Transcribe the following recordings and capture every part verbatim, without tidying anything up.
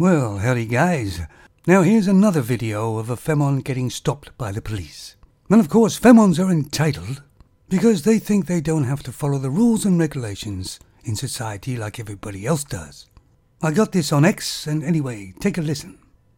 Well, howdy guys. Now here's another video of a Femon getting stopped by the police. And of course, Femons are entitled because they think they don't have to follow the rules and regulations in society like everybody else does. I got this on X, and anyway, take a listen.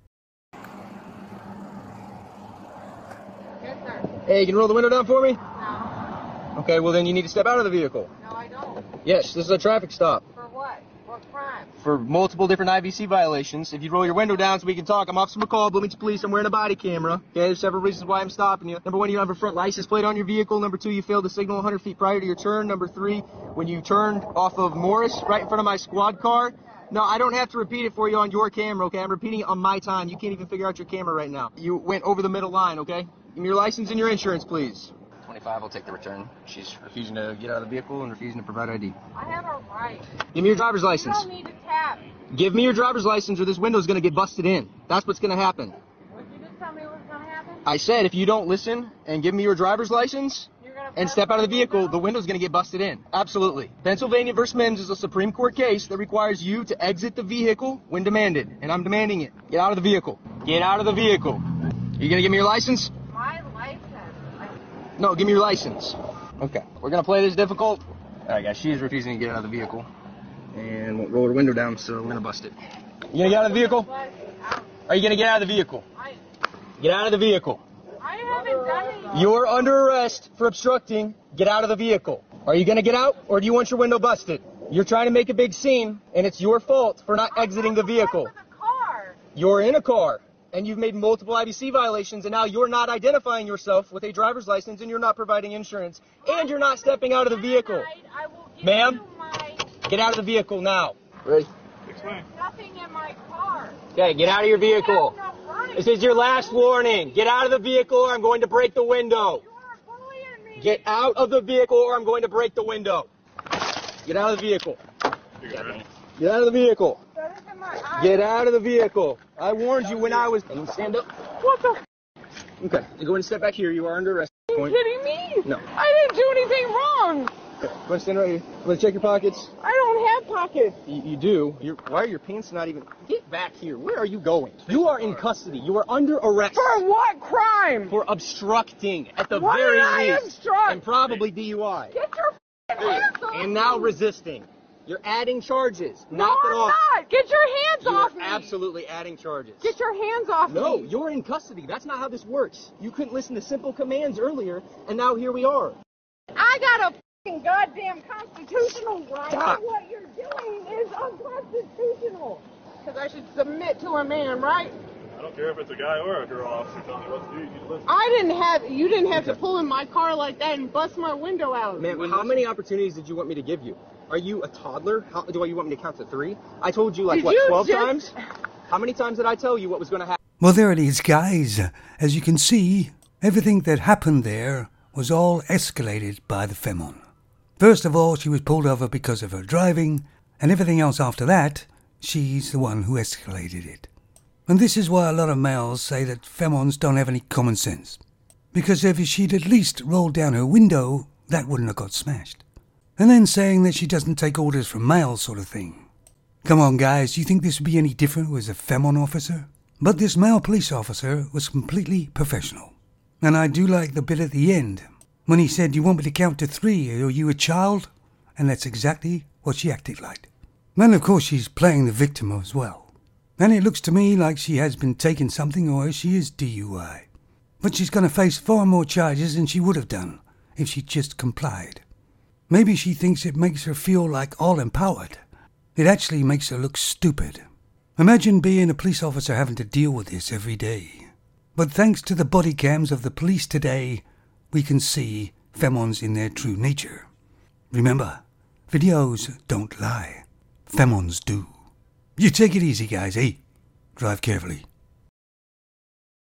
Yes, sir. Hey, you can roll the window down for me? No. Okay, well then you need to step out of the vehicle. No, I don't. Yes, this is a traffic stop. For what? What crime? For multiple different I V C violations. If you roll your window down so we can talk, I'm Officer McCall, Bloomington Police. I'm wearing a body camera. Okay, there's several reasons why I'm stopping you. Number one, you don't have a front license plate on your vehicle. Number two, you failed to signal one hundred feet prior to your turn. Number three, when you turned off of Morris right in front of my squad car. No, I don't have to repeat it for you on your camera, okay? I'm repeating it on my time. You can't even figure out your camera right now. You went over the middle line, okay? Give me your license and your insurance, please. twenty-five, I'll take the return. She's refusing to get out of the vehicle and refusing to provide I D. I have a right. Give me your driver's You license. don't need to tap. Give me your driver's license or this window's going to get busted in. That's what's going to happen. Would you just tell me what's going to happen? I said if you don't listen and give me your driver's license You're gonna and press step out of the vehicle, window? the window's going to get busted in. Absolutely. Pennsylvania versus Mims is a Supreme Court case that requires you to exit the vehicle when demanded, and I'm demanding it. Get out of the vehicle. Get out of the vehicle. You going to give me your license? My license. I- No, give me your license. Okay. We're going to play this difficult. All right, guys. She is refusing to get out of the vehicle and won't roll her window down, so we're going to bust it. You going to get out of the vehicle? What? I- Are you going to get out of the vehicle? I, Get out of the vehicle. I haven't done anything. You're under arrest for obstructing. Get out of the vehicle. Are you going to get out, or do you want your window busted? You're trying to make a big scene, and it's your fault for not exiting the vehicle. I'm with a car. You're in a car, and you've made multiple I V C violations, and now you're not identifying yourself with a driver's license, and you're not providing insurance, and you're not stepping out of the vehicle. Tonight, I will give Ma'am? you my... Get out of the vehicle now. Ready? There's nothing in my car. Okay, get out of your vehicle. I have no furniture. This is your last warning. Get out of the vehicle, or I'm going to break the window. You are bullying me. Get out of the vehicle, or I'm going to break the window. Get out of the vehicle. Get out of the vehicle. That is in my eye. Get out of the vehicle. I warned you when I was... Can you stand up? What the f***? Okay. You go and step back here. You are under arrest. Are Go you in. kidding me? No. I didn't do anything wrong. Okay. Go and stand right here. I'm going to check your pockets. I don't have pockets. You, you do. You're, why are your pants not even... Get back here. Where are you going? You are in custody. You are under arrest. For what crime? For obstructing, at the Why very did I least. obstruct? And probably D U I. Get your f***ing hands off And now me. resisting. You're adding charges. No, Knock it I'm off. not. Get your hands You off are me. absolutely adding charges. Get your hands off No, me. you're in custody. That's not how this works. You couldn't listen to simple commands earlier, and now here we are. I got a f***ing goddamn constitutional right. Stop. And what you're doing is unconstitutional. Because I should submit to a man, right? I don't care if it's a guy or a girl, officer. Tell me what to do. You need to listen. I didn't have, you didn't have to pull in my car like that and bust my window out. Man, how many opportunities did you want me to give you? Are you a toddler? How, do you want me to count to three? I told you like, Did what, you twelve just- times? How many times did I tell you what was going to happen? Well, there it is, guys. As you can see, everything that happened there was all escalated by the Femon. First of all, she was pulled over because of her driving, and everything else after that, she's the one who escalated it. And this is why a lot of males say that Femons don't have any common sense. Because if she'd at least rolled down her window, that wouldn't have got smashed. And then saying that she doesn't take orders from males sort of thing. Come on, guys, do you think this would be any different with a Femon officer? But this male police officer was completely professional. And I do like the bit at the end, when he said, "You want me to count to three? Are you a child?" And that's exactly what she acted like. Then, of course, she's playing the victim as well. And it looks to me like she has been taking something, or she is D U I. But she's going to face far more charges than she would have done if she just complied. Maybe she thinks it makes her feel like all-empowered. It actually makes her look stupid. Imagine being a police officer having to deal with this every day. But thanks to the body cams of the police today, we can see Femons in their true nature. Remember, videos don't lie. Femons do. You take it easy, guys, eh? Drive carefully.